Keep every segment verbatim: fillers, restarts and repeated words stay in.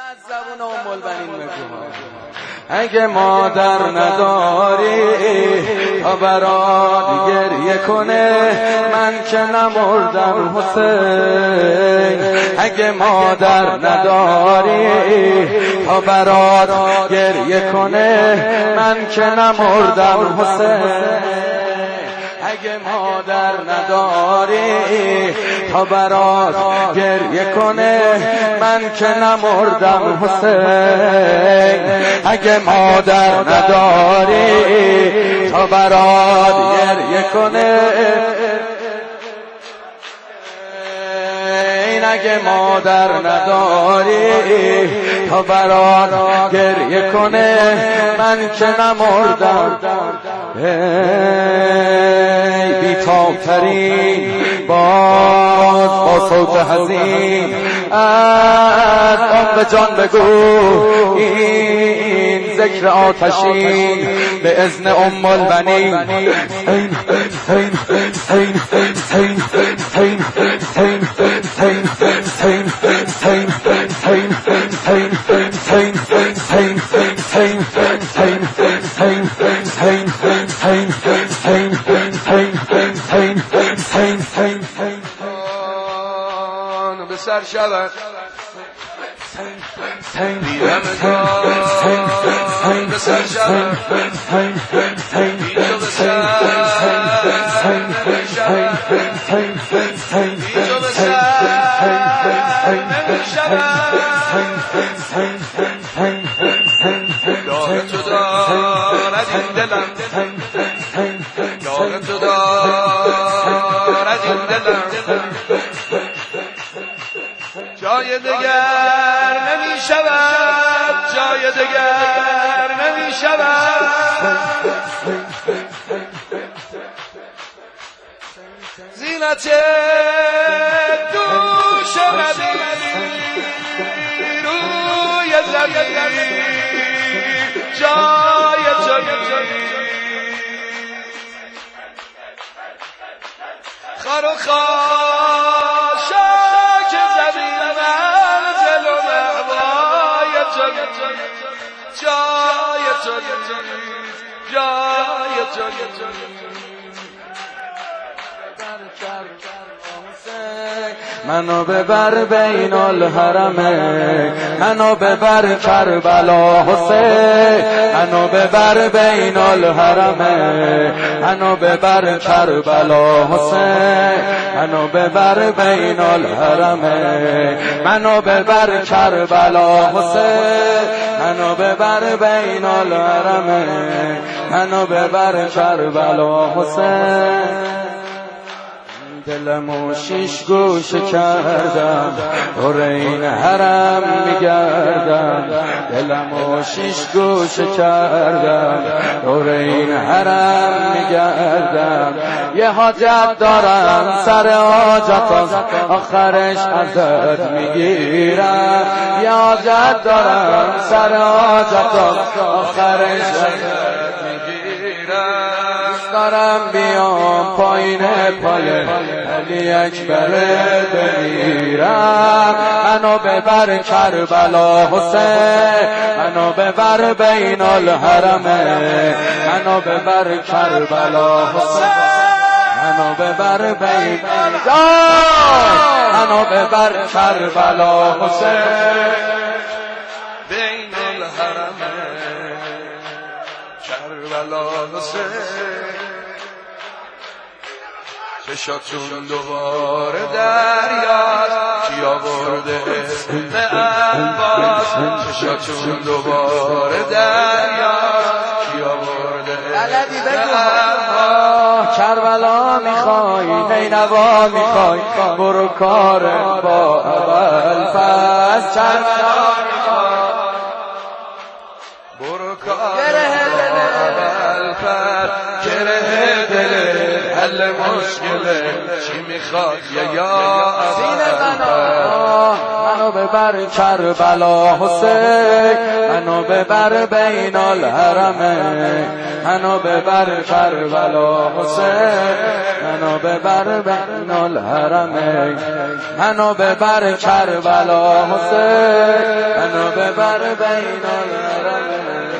از زبون ام البنین بگو اگه مادر نداری تا برات گریه کنه من که نمردم حسین. اگه مادر نداری تا برات گریه کنه من که نمردم حسین. اگه مادر نداری تا برات گریه کنه من که نمردم حسین. اگه مادر نداری تا برات گریه کنه اگه مادر نداری تا برات گریه کنه من که نمردم. ای بی‌تاب‌ترین باز با صوت حزین از آن به جان بگو این ذکر آتشین به اذن ام البنین. حسین حسین حسین حسین حسین حسین حسین حسین حسین حسین حسین حسین حسین حسین حسین حسین حسین به سر شود بیرم به سر شود بیجو به سر بیجو به سر یاد تو دارد این دلم یاد تو دارد این دلم جای دگر نمی شود جای دگر نمی شود زینت دوش نبی روی زمین جای جای خار و خاشاک زمین منزل و مأوای جای جای جای جای منو ببر بین الحرمین منو ببر کربلا حسین منو ببر بین الحرمین منو ببر کربلا حسین منو ببر بین الحرمین منو ببر کربلا حسین منو ببر بین الحرمین منو ببر کربلا حسین. دلمو شیش گوشه کردم دور این حرم میگردم دلمو شیش گوشه کردم دور این حرم میگردم یه حاجت دارم سر حاجت آخرش ازت میگیرم یه حاجت دارم سر حاجت آخرش ازت میگیرم دارم بیام پایین پای علی اکبر بمیرم منو ببر کربلا حسین منو ببر بین الحرمین منو ببر کربلا حسین منو ببر بین منو ببر کربلا حسین بین الحرمین کربلا حسین. چشاتون دوباره دریاست کی آورده اسم عباس چشاتون دوباره دریاست کی آورده اسم عباس کربلا میخوای نینوا میخوای برو کار با اول پس کربلا میخوای برو کار با اول پس گره دل حل مشکله چی میخواد یا یا منو ببر کربلا حسین منو ببر بین الحرمین منو ببر کربلا حسین منو ببر بین الحرمین منو ببر کربلا حسین منو ببر بین العرب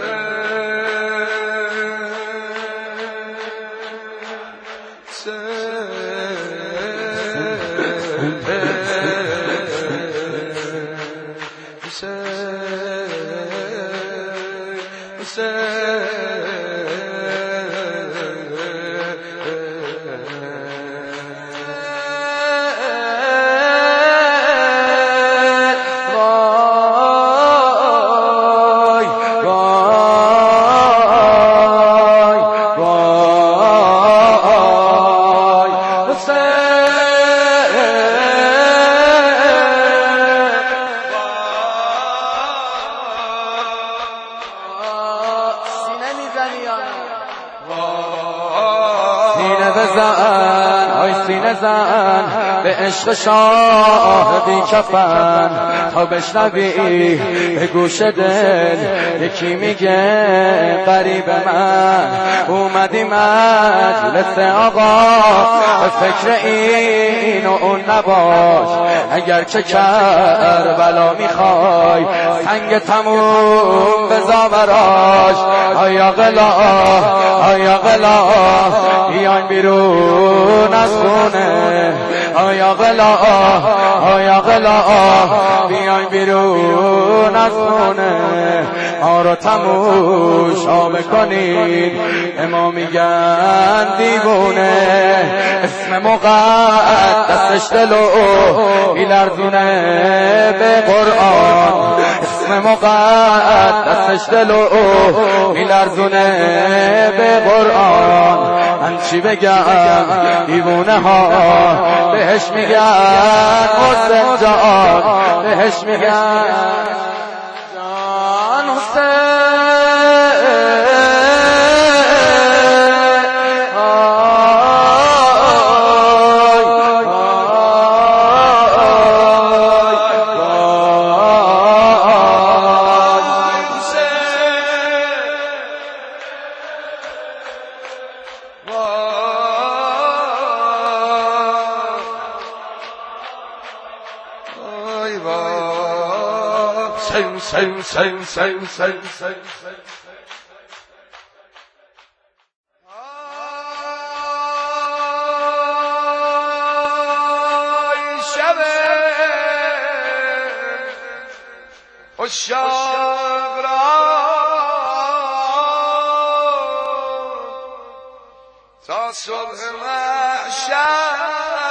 سینه بزن آی سینه زن به عشق شاه بی کفن تا بشنوی به گوش دل یکی میگه قریب من اومدی مجلس آقا به فکر این و اون نباش اگر که کربلا میخوای سنگ تموم بزا براش آیا غلا آیا غلا بیاین بیرون از خونه آیا غلا آیا غلا بیاین بیرون از خونه آرو تموشا بکنید اما میگن دیوونه اسم مقدسش دلو میلرزونه به قرآن اسم مقدسش دلو میلرزونه به قرآن من چی بگم دیوونه ها بهش میگن حسین جان بهش میگن جان حسین Sing, sing, sing, sing, sing, sing. عشاق را تا صبح محشر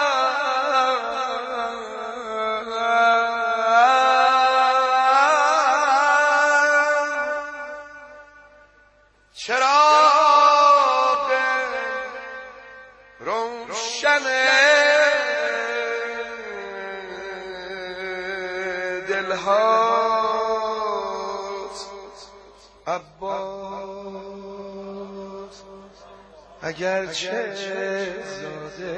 چراغ روشن دلهاست عباس اگرچه زاده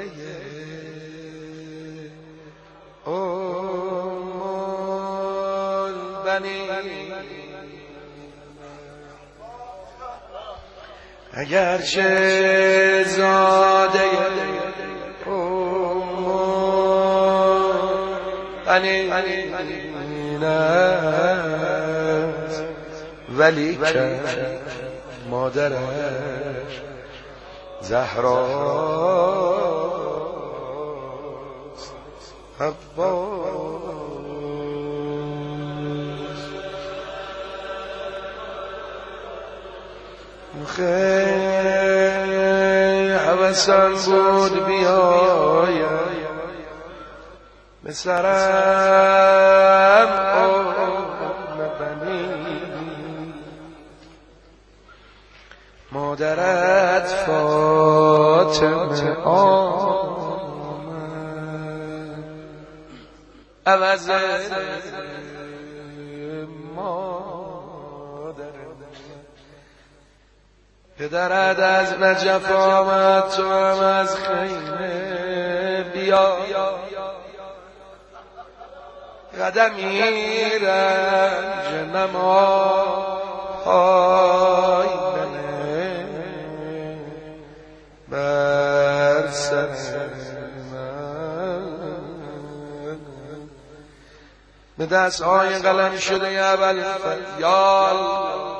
ام البنین اگرچه زاده ام البنین است ولی که مادرش زهراست عباس خیلی حوثان بود بیایم به سرم ام بنین مادرت فاطمه آمد عوض پدرت از نجف آمد تو هم از خیمه بیا قدمی رنج نمای بنه بر سر من به دست های قلم شده یا ابوالفضل یا الله